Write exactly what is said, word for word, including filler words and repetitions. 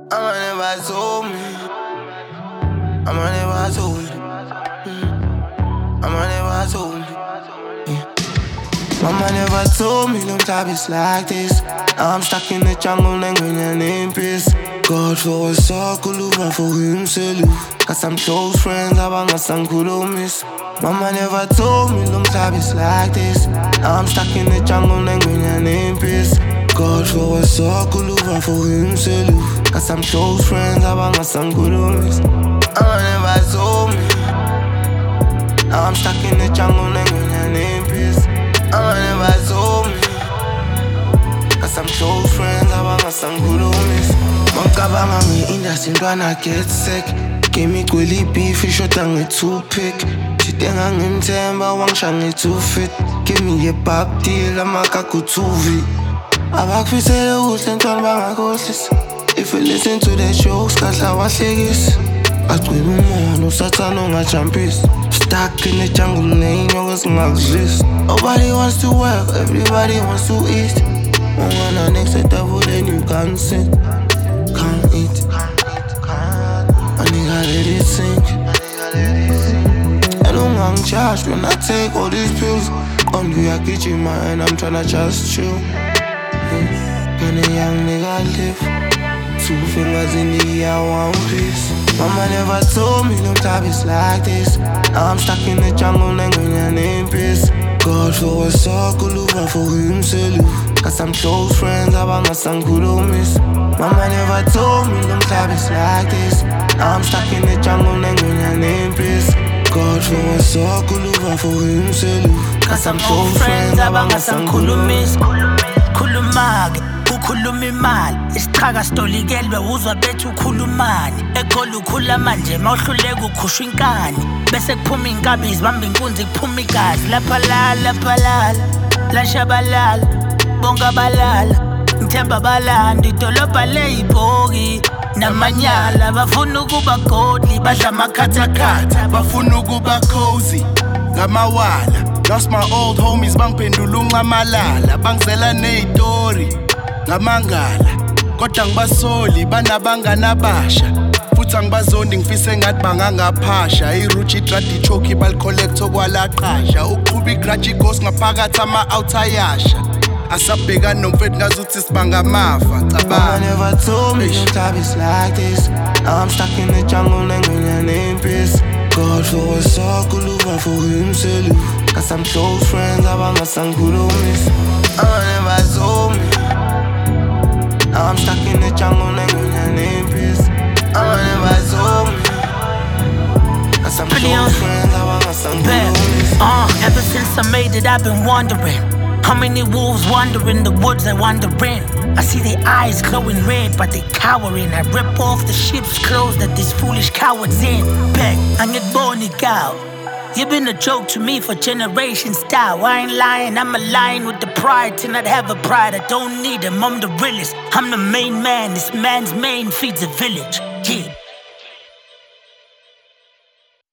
Mama never told me. Mama never told me. Mm. Mama never told me. Yeah. Mama never told me them topics like this. Now I'm stuck in the jungle and when your name piss. God for a circle, over for himself. Cause I'm close friends, abang asang kudo miss. Mama never told me them topics like this. Now I'm stuck in the jungle and when your name piss. God for a circle, over for himself. Cause I'm close friends, abang asang kudo miss. Mama never told me. Now I'm stuck in the jungle and when your name piss. Mama never told me. Cause I'm close friends, abang asang kudo miss. Mangkabanga ngi-industry ntwana get sick. Give me gwili beef, ishota nge-two-pick. Chitenga ngimthemba, wangisha nge-two-fit. Give me a pop deal, amakaku two-V. Abakufisele kuhle ntwana bangakhohlisa. If you listen to the jokes, kahla wahlekisa. Agcwele umono, usathana ungajumpisa. Stuck in the jungle, ney'nyoka zingakudlisa. Nobody wants to work, everybody wants to eat. Ungana next table, then you can't sit. Can't eat. A nigga let it sink. I don't want charge when I take all these pills. On the yakichi man, I'm tryna just chill. Yeah. Can a young nigga live? Two fingers in the air, one piece. Mama never told me them topics like this. Now I'm stuck in the jungle and when your name piss. God for a circle, over for himself. Cause I'm close friends, abang asang kudo miss. Mama never told me them topics like this. Now I'm stuck in the jungle and when your name piss. God for a circle, over for himself. Cause I'm close friends, abang asang kudo miss. Khuluma-ke, ukhuluma imali. Isichaka sitolikelwe uzwa bethu ukhulumani. Ekhola ukhula manje mawuhluleka ukhushwa inkani. Bese kuphuma iy'nkabi zibamba inkunzi kuphuma igazi. Laphalala, laphalala, lashabalala, bonga balala. Ngithemba balanda idolobha leyibhoki namanyala. Bafuna ukuba godly, badla amakhathakhatha. Bafuna ukuba cozy, ngamawala. Lost my old homies, bangiphendula uncamalala. Bangizela ney'tori, ngamangala. Kodwa ngibasoli, banabangani abasha. Futhi angibazondi ngifise ngathi bangangaphasha. I-Ruchi Tradi Choki balicollect okwalaqasha. Uqhuba igraji ghost ngaphakathi ama-outer yasha. Asabhekani nomfethu ngazuthi sibangamafa. Mama never told me them topics like this. Now I'm stuck in the jungle and when your name piss. God for a circle, over for himself. Cause I'm close friends, abang asang kudo miss. Mama never told me. Now I'm stuck in the jungle and when your name piss. Mama never told me. Cause I'm close friends, abang asang kudo miss. Uh, ever since I made it, I've been wondering. How many wolves wander in the woods I wander in? I see their eyes glowing red, but they cowering. I rip off the sheep's clothes that these foolish cowards in. Beg, I get born out. You've been a joke to me for generations now. I ain't lying, I'm aligned with the pride to not have a pride. I don't need him, I'm the realest. I'm the main man, this man's main feeds a village. Yeah.